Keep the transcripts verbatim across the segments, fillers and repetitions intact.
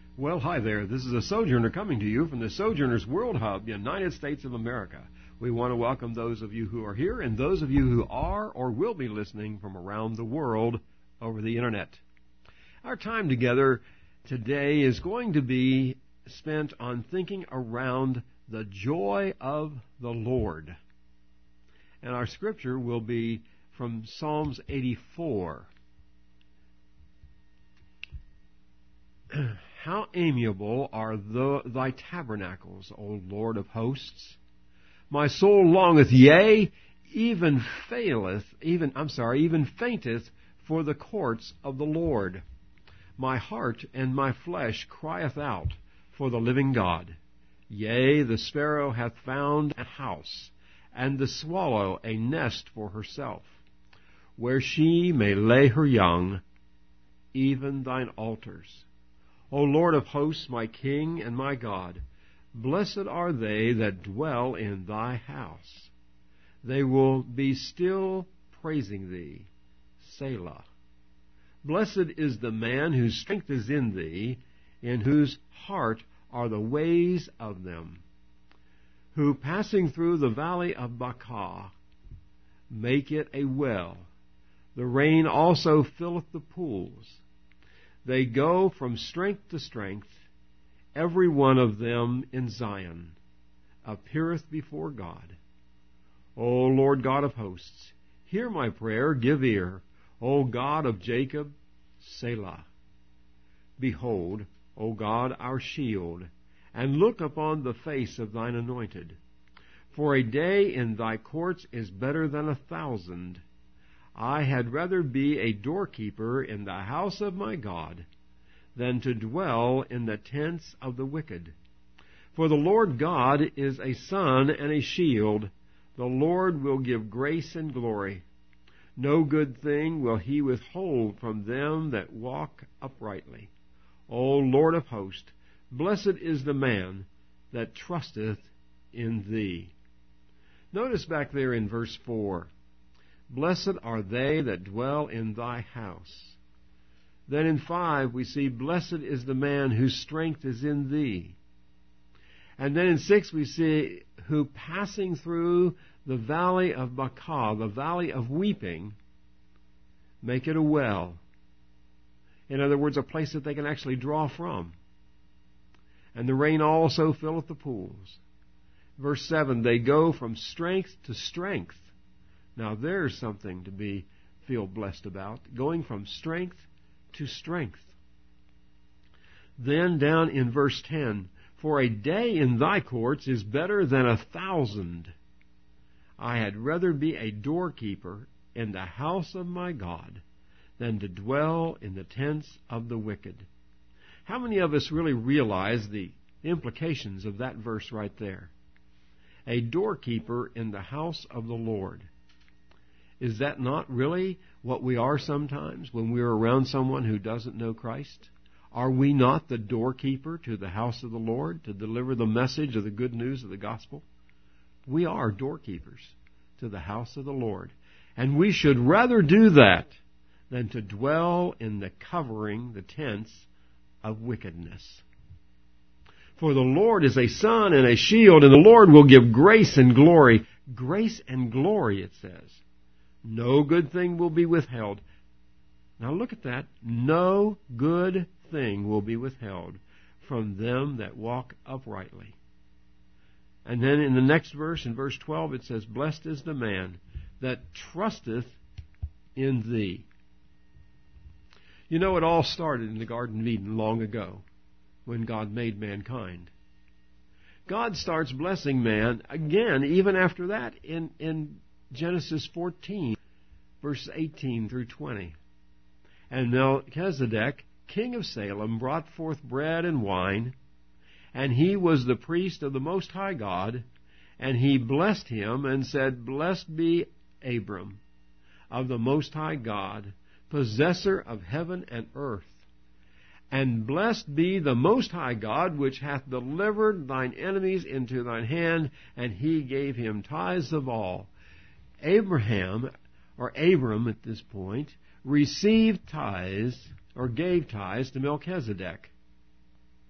Well, hi there. This is a Sojourner coming to you from the Sojourners World Hub, United States of America. We want to welcome those of you who are here and those of you who are or will be listening from around the world over the Internet. Our time together today is going to be spent on thinking around the joy of the Lord. And our scripture will be from Psalms eighty-four. How amiable are the, thy tabernacles, O Lord of hosts! My soul longeth, yea, even faileth, even, I'm sorry, even fainteth for the courts of the Lord. My heart and my flesh crieth out for the living God. Yea, the sparrow hath found a house, and the swallow a nest for herself, where she may lay her young, even thine altars. O Lord of hosts, my King and my God, blessed are they that dwell in thy house. They will be still praising thee. Selah. Blessed is the man whose strength is in thee, in whose heart are the ways of them, who passing through the valley of Baca make it a well. The rain also filleth the pools. They go from strength to strength, every one of them in Zion appeareth before God. O Lord God of hosts, hear my prayer, give ear. O God of Jacob, Selah. Behold, O God, our shield, and look upon the face of thine anointed. For a day in thy courts is better than a thousand. I had rather be a doorkeeper in the house of my God than to dwell in the tents of the wicked. For the Lord God is a sun and a shield. The Lord will give grace and glory. No good thing will he withhold from them that walk uprightly. O Lord of hosts, blessed is the man that trusteth in thee. Notice back there in verse four. Blessed are they that dwell in thy house. Then in five we see, blessed is the man whose strength is in thee. And then in six we see, who passing through the valley of Baca, the valley of weeping, make it a well. In other words, a place that they can actually draw from. And the rain also filleth the pools. Verse seven, they go from strength to strength. Now there's something to be feel blessed about, going from strength to strength. Then down in verse ten, for a day in thy courts is better than a thousand. I had rather be a doorkeeper in the house of my God than to dwell in the tents of the wicked. How many of us really realize the implications of that verse right there? A doorkeeper in the house of the Lord. Is that not really what we are sometimes when we're around someone who doesn't know Christ? Are we not the doorkeeper to the house of the Lord to deliver the message of the good news of the gospel? We are doorkeepers to the house of the Lord. And we should rather do that than to dwell in the covering, the tents of wickedness. For the Lord is a sun and a shield, and the Lord will give grace and glory. Grace and glory, it says. No good thing will be withheld. Now look at that. No good thing will be withheld from them that walk uprightly. And then in the next verse, in verse twelve, it says, blessed is the man that trusteth in thee. You know, it all started in the Garden of Eden long ago when God made mankind. God starts blessing man again, even after that, in, in Genesis fourteen, verses eighteen through twenty. And Melchizedek, king of Salem, brought forth bread and wine, and he was the priest of the Most High God, and he blessed him and said, blessed be Abram of the Most High God, possessor of heaven and earth. And blessed be the Most High God, which hath delivered thine enemies into thine hand, and he gave him tithes of all. Abraham, or Abram at this point, received tithes, or gave tithes to Melchizedek.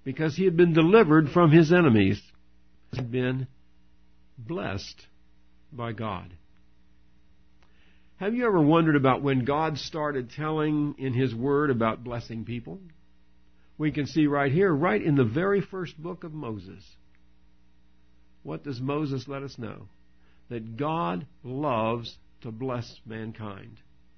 because he had been delivered from his enemies. He had been blessed by God. Have you ever wondered about when God started telling in His Word about blessing people? We can see right here, right in the very first book of Moses. What does Moses let us know? That God loves to bless mankind.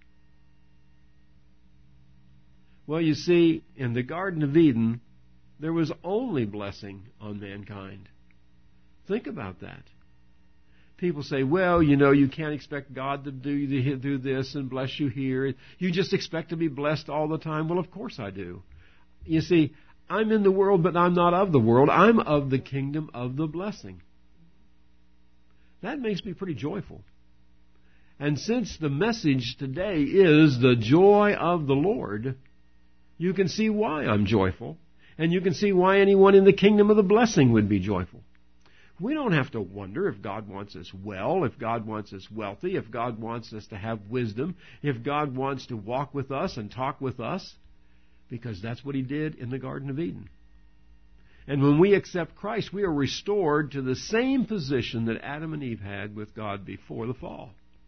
Well, you see, in the Garden of Eden, there was only blessing on mankind. Think about that. People say, well, you know, you can't expect God to do, do this and bless you here. You just expect to be blessed all the time. Well, of course I do. You see, I'm in the world, but I'm not of the world. I'm of the kingdom of the blessing. That makes me pretty joyful. And since the message today is the joy of the Lord, you can see why I'm joyful. And you can see why anyone in the kingdom of the blessing would be joyful. We don't have to wonder if God wants us well, if God wants us wealthy, if God wants us to have wisdom, if God wants to walk with us and talk with us, because that's what He did in the Garden of Eden. And when we accept Christ, we are restored to the same position that Adam and Eve had with God before the fall.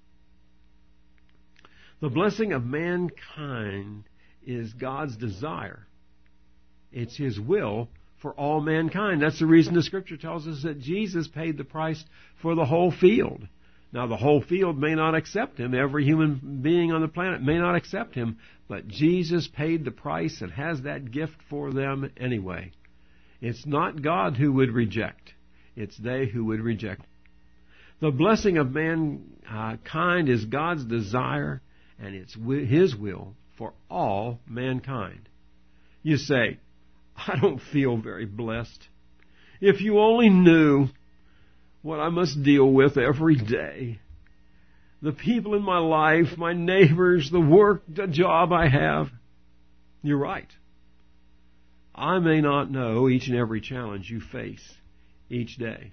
The blessing of mankind is God's desire. It's His will for all mankind. That's the reason the Scripture tells us that Jesus paid the price for the whole field. Now, the whole field may not accept Him. Every human being on the planet may not accept Him. But Jesus paid the price and has that gift for them anyway. It's not God who would reject. It's they who would reject. The blessing of mankind is God's desire, and it's His will for all mankind. You say, I don't feel very blessed. If you only knew what I must deal with every day. The people in my life, my neighbors, the work, the job I have. You're right. I may not know each and every challenge you face each day.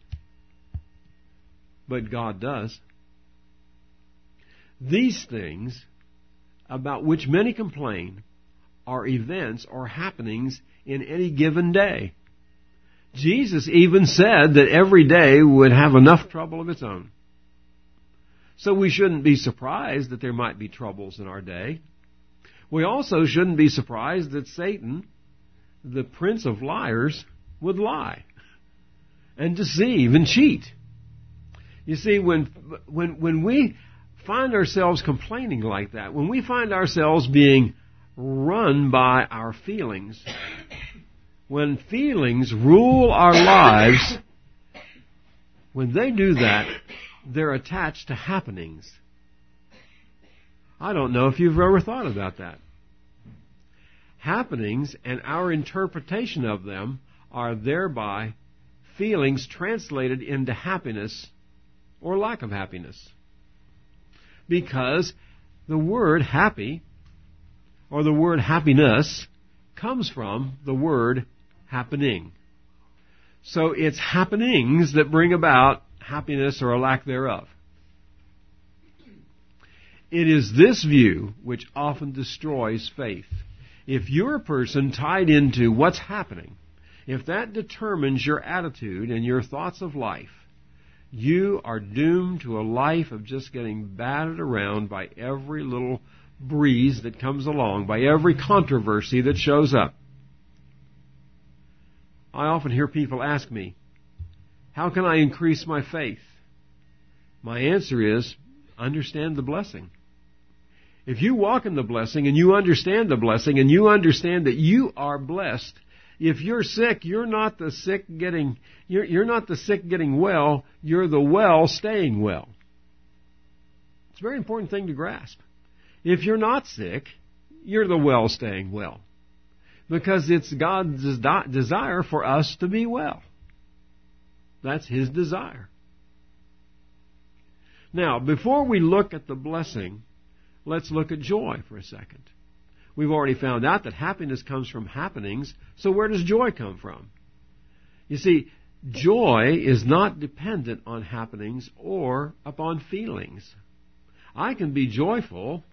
But God does. These things about which many complain are events or happenings in any given day. Jesus even said that every day would have enough trouble of its own. So we shouldn't be surprised that there might be troubles in our day. We also shouldn't be surprised that Satan, the prince of liars, would lie and deceive and cheat. You see, when when when we find ourselves complaining like that, when we find ourselves being run by our feelings, when feelings rule our lives, when they do that, they're attached to happenings. I don't know if you've ever thought about that. Happenings and our interpretation of them are thereby feelings translated into happiness or lack of happiness. Because the word happy or the word happiness comes from the word happening. So it's happenings that bring about happiness or a lack thereof. It is this view which often destroys faith. If you're a person tied into what's happening, if that determines your attitude and your thoughts of life, you are doomed to a life of just getting battered around by every little breeze that comes along, by every controversy that shows up. I often hear people ask me, how can I increase my faith? My answer is, understand the blessing. If you walk in the blessing and you understand the blessing and you understand that you are blessed, if you're sick, you're not the sick getting you're, you're not the sick getting well, you're the well staying well. It's a very important thing to grasp. If you're not sick, you're the well staying well. Because it's God's desire for us to be well. That's His desire. Now, before we look at the blessing, let's look at joy for a second. We've already found out that happiness comes from happenings, so where does joy come from? You see, joy is not dependent on happenings or upon feelings. I can be joyful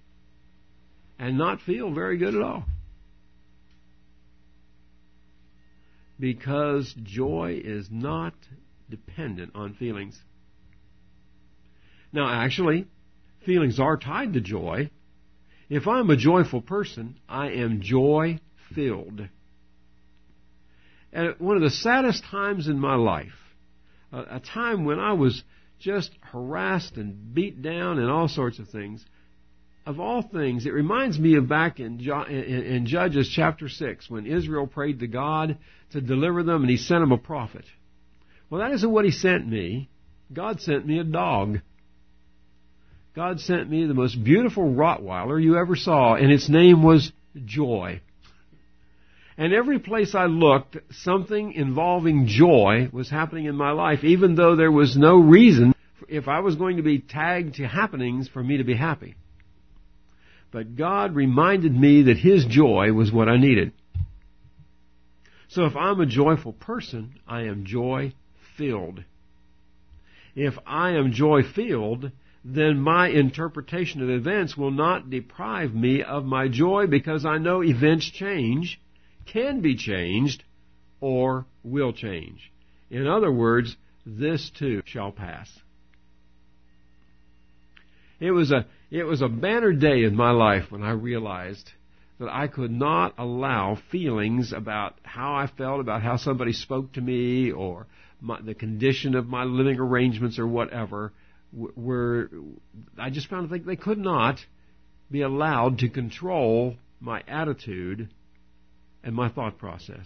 and not feel very good at all. because joy is not dependent on feelings. Now, actually, feelings are tied to joy. If I'm a joyful person, I am joy-filled. At one of the saddest times in my life, a, a time when I was just harassed and beat down and all sorts of things, of all things, it reminds me of back in, in, in Judges chapter six, when Israel prayed to God to deliver them, and He sent them a prophet. Well, that isn't what He sent me. God sent me a dog. God sent me the most beautiful Rottweiler you ever saw, and its name was Joy. And every place I looked, something involving joy was happening in my life, even though there was no reason, if I was going to be tagged to happenings, for me to be happy. But God reminded me that His joy was what I needed. So if I'm a joyful person, I am joy-filled. If I am joy-filled, then my interpretation of events will not deprive me of my joy, because I know events change, can be changed, or will change. In other words, this too shall pass. It was a it was a banner day in my life when I realized that I could not allow feelings about how I felt, about how somebody spoke to me, or my, the condition of my living arrangements or whatever, were I just found that they could not be allowed to control my attitude and my thought process.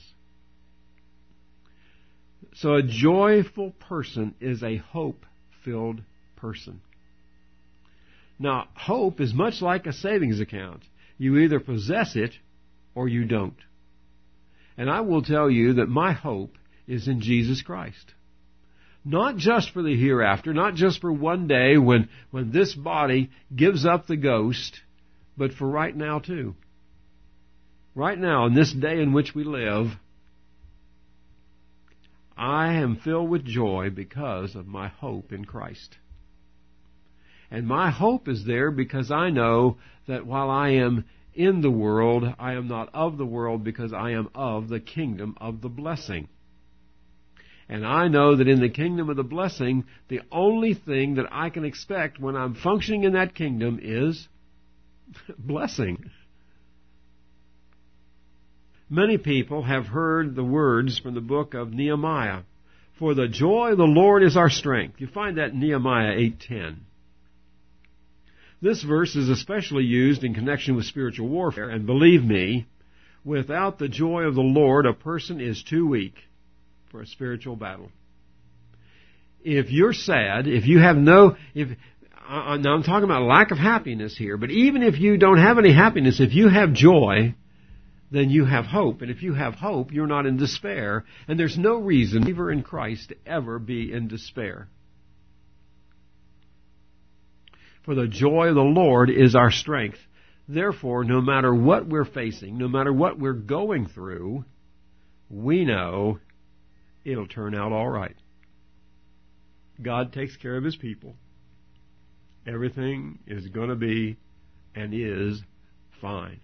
So a joyful person is a hope-filled person. Now, hope is much like a savings account. You either possess it or you don't. And I will tell you that my hope is in Jesus Christ. Not just for the hereafter, not just for one day when, when this body gives up the ghost, but for right now too. Right now, in this day in which we live, I am filled with joy because of my hope in Christ. And my hope is there because I know that while I am in the world, I am not of the world, because I am of the kingdom of the blessing. And I know that in the kingdom of the blessing, the only thing that I can expect when I'm functioning in that kingdom is blessing. Many people have heard the words from the book of Nehemiah, "For the joy of the Lord is our strength." You find that in Nehemiah eight ten. This verse is especially used in connection with spiritual warfare, and believe me, without the joy of the Lord, a person is too weak for a spiritual battle. If you're sad, if you have no, if uh, now I'm talking about lack of happiness here, but even if you don't have any happiness, if you have joy, then you have hope. And if you have hope, you're not in despair. And there's no reason, believer in Christ, to ever be in despair. For the joy of the Lord is our strength. Therefore, no matter what we're facing, no matter what we're going through, we know it'll turn out all right. God takes care of His people. Everything is going to be and is fine.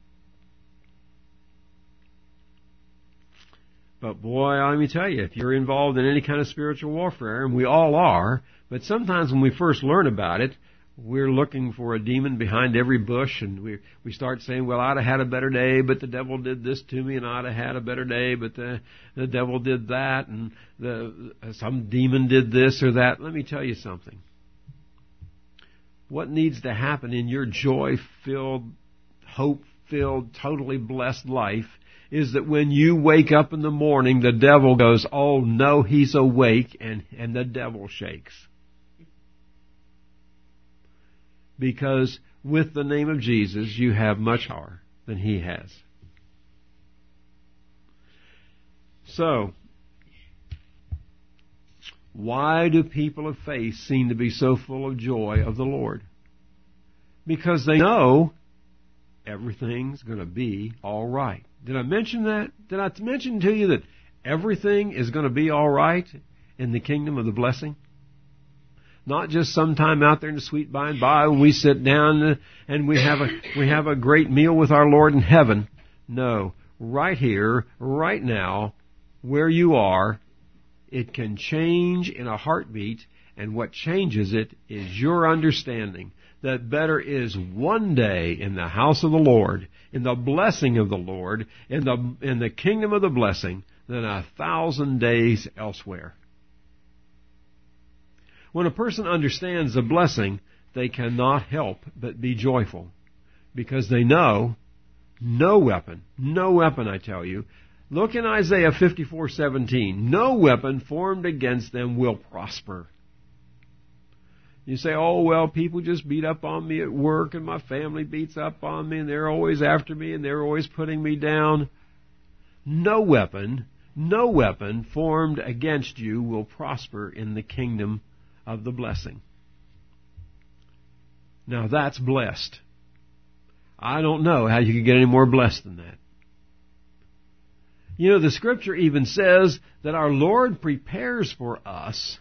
But boy, let me tell you, if you're involved in any kind of spiritual warfare, and we all are, but sometimes when we first learn about it, we're looking for a demon behind every bush, and we we start saying, well, I'd have had a better day, but the devil did this to me, and I'd have had a better day, but the the devil did that, and the some demon did this or that. Let me tell you something. What needs to happen in your joy-filled, hope-filled, totally blessed life is that when you wake up in the morning, the devil goes, oh no, he's awake, and, and the devil shakes. Because with the name of Jesus, you have much power than He has. So, why do people of faith seem to be so full of joy of the Lord? Because they know everything's going to be all right. Did I mention that? Did I mention to you that everything is going to be all right in the kingdom of the blessing? Not just sometime out there in the sweet by and by when we sit down and we have a we have a great meal with our Lord in heaven. No, right here, right now, where you are, it can change in a heartbeat, and what changes it is your understanding that better is one day in the house of the Lord, in the blessing of the Lord, in the, in the kingdom of the blessing, than a thousand days elsewhere. When a person understands the blessing, they cannot help but be joyful, because they know no weapon, no weapon, I tell you. Look in Isaiah fifty-four seventeen. No weapon formed against them will prosper. You say, oh, well, people just beat up on me at work, and my family beats up on me, and they're always after me, and they're always putting me down. No weapon, no weapon formed against you will prosper in the kingdom of the blessing. Now that's blessed. I don't know how you can get any more blessed than that. You know, the Scripture even says that our Lord prepares for us,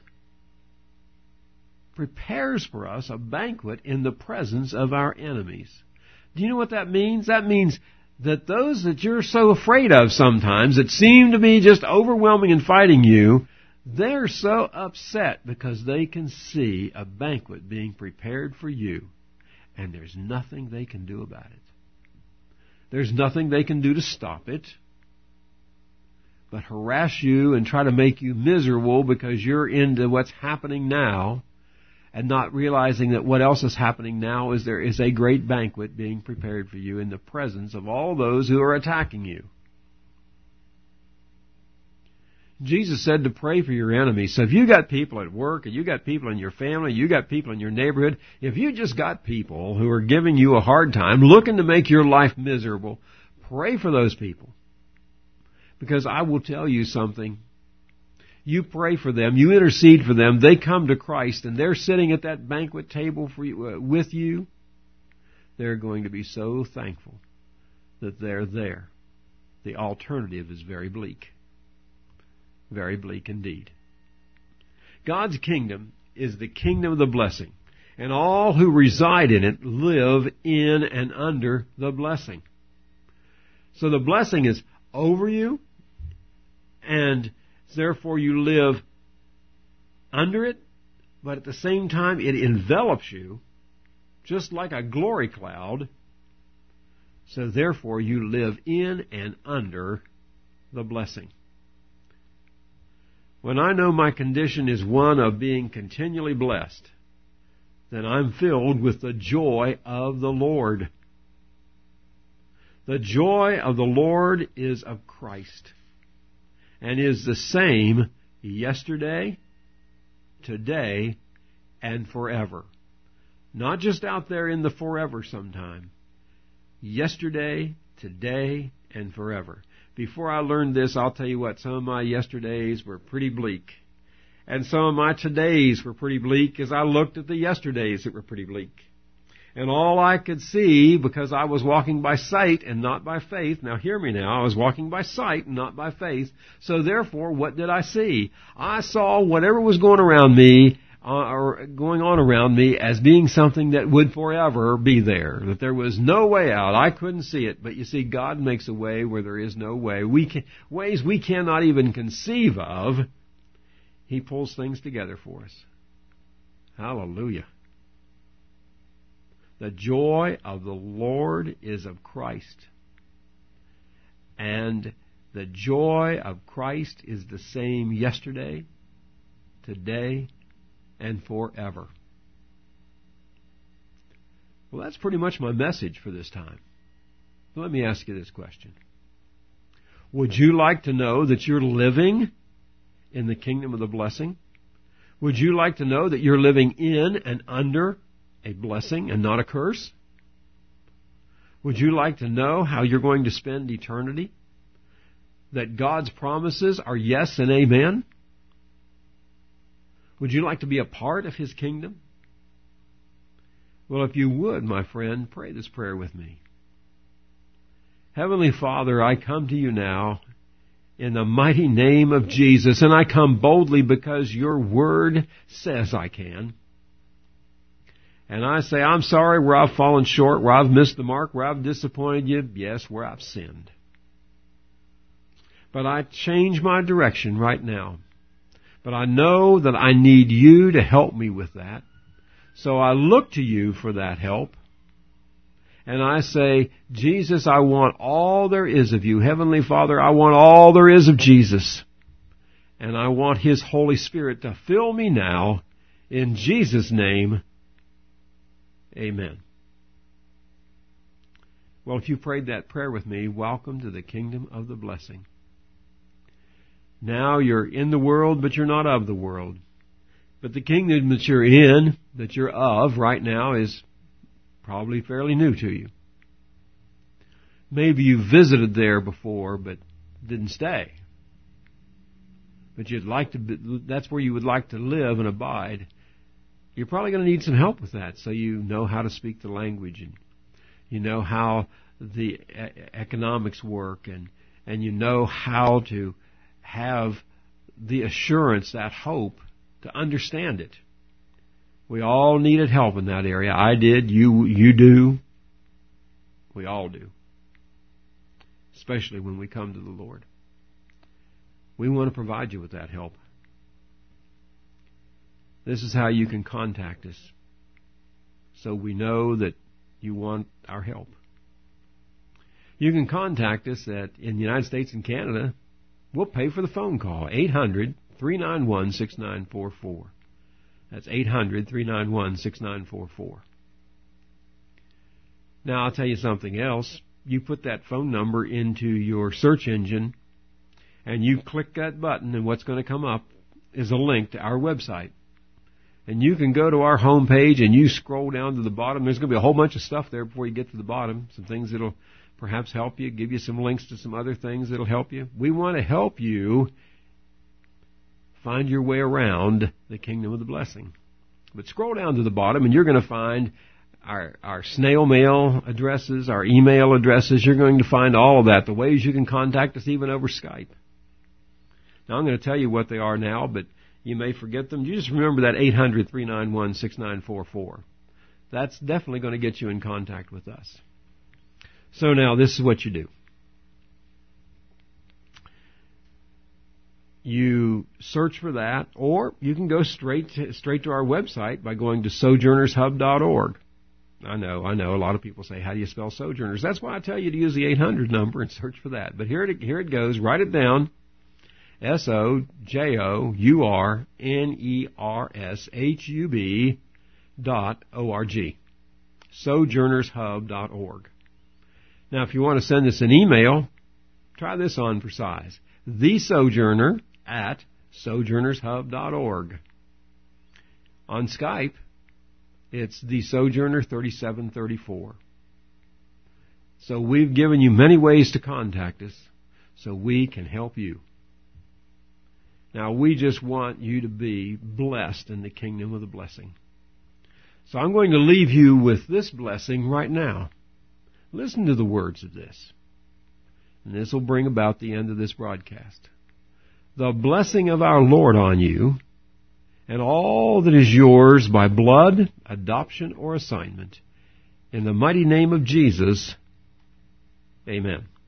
prepares for us a banquet in the presence of our enemies. Do you know what that means? That means that those that you're so afraid of sometimes, that seem to be just overwhelming and fighting you, they're so upset because they can see a banquet being prepared for you, and there's nothing they can do about it. There's nothing they can do to stop it, but harass you and try to make you miserable because you're into what's happening now, and not realizing that what else is happening now is there is a great banquet being prepared for you in the presence of all those who are attacking you. Jesus said to pray for your enemies. So if you got people at work, and you got people in your family, you got people in your neighborhood, if you just got people who are giving you a hard time, looking to make your life miserable, pray for those people. Because I will tell you something. You pray for them, you intercede for them, they come to Christ, and they're sitting at that banquet table for you, uh, with you. They're going to be so thankful that they're there. The alternative is very bleak. Very bleak indeed. God's kingdom is the kingdom of the blessing, and all who reside in it live in and under the blessing. So the blessing is over you, and therefore you live under it, but at the same time it envelops you just like a glory cloud. So therefore you live in and under the blessing. When I know my condition is one of being continually blessed, then I'm filled with the joy of the Lord. The joy of the Lord is of Christ, and is the same yesterday, today, and forever. Not just out there in the forever sometime. Yesterday, today, and forever. Before I learned this, I'll tell you what, some of my yesterdays were pretty bleak. And some of my todays were pretty bleak as I looked at the yesterdays that were pretty bleak. And all I could see, because I was walking by sight and not by faith, now hear me now, I was walking by sight and not by faith, so therefore, what did I see? I saw whatever was going around me, uh, or going on around me, as being something that would forever be there, that there was no way out. I couldn't see it, but you see, God makes a way where there is no way. We can, ways we cannot even conceive of, He pulls things together for us. Hallelujah. The joy of the Lord is of Christ. And the joy of Christ is the same yesterday, today, and forever. Well, that's pretty much my message for this time. Let me ask you this question. Would you like to know that you're living in the kingdom of the blessing? Would you like to know that you're living in and under a blessing and not a curse? Would you like to know how you're going to spend eternity? That God's promises are yes and amen? Would you like to be a part of His kingdom? Well, if you would, my friend, pray this prayer with me. Heavenly Father, I come to you now in the mighty name of Jesus, and I come boldly because your word says I can. And I say, I'm sorry where I've fallen short, where I've missed the mark, where I've disappointed you, yes, where I've sinned. but I change my direction right now. But I know that I need you to help me with that. So I look to you for that help. And I say, Jesus, I want all there is of you. Heavenly Father, I want all there is of Jesus. And I want His Holy Spirit to fill me now. In Jesus' name, amen. Well, if you prayed that prayer with me, welcome to the kingdom of the blessing. Now you're in the world, but you're not of the world. But the kingdom that you're in, that you're of right now, is probably fairly new to you. Maybe you visited there before, but didn't stay. But you'd like to be, that's where you would like to live and abide. You're probably going to need some help with that, so you know how to speak the language, and you know how the economics work, and, and you know how to have the assurance, that hope, to understand it. We all needed help in that area. I did. You, you do. We all do. Especially when we come to the Lord. We want to provide you with that help. This is how you can contact us, so we know that you want our help. You can contact us at, in the United States and Canada. We'll pay for the phone call, eight hundred, three nine one, six nine four four. That's eight hundred, three nine one, six nine four four. Now, I'll tell you something else. You put that phone number into your search engine, and you click that button, and what's going to come up is a link to our website. And you can go to our home page, and you scroll down to the bottom. There's going to be a whole bunch of stuff there before you get to the bottom. Some things that'll perhaps help you, give you some links to some other things that'll help you. We want to help you find your way around the kingdom of the blessing. But scroll down to the bottom, and you're going to find our, our snail mail addresses, our email addresses. You're going to find all of that, the ways you can contact us even over Skype. Now, I'm going to tell you what they are now, but you may forget them. You just remember that eight hundred, three nine one, six nine four four. That's definitely going to get you in contact with us. So now, this is what you do. You search for that, or you can go straight to, straight to our website by going to sojourners hub dot org. I know, I know, a lot of people say, how do you spell Sojourners? That's why I tell you to use the eight hundred number and search for that. But here it, here it goes. Write it down. S O J O U R N E R S H U B dot O R G. sojourners hub dot org. Now, if you want to send us an email, try this on for size. The Sojourner at sojourners hub dot org. On Skype, it's the Sojourner thirty-seven thirty-four. So we've given you many ways to contact us so we can help you. Now, we just want you to be blessed in the kingdom of the blessing. So I'm going to leave you with this blessing right now. Listen to the words of this. And this will bring about the end of this broadcast. The blessing of our Lord on you, and all that is yours by blood, adoption, or assignment. In the mighty name of Jesus, amen.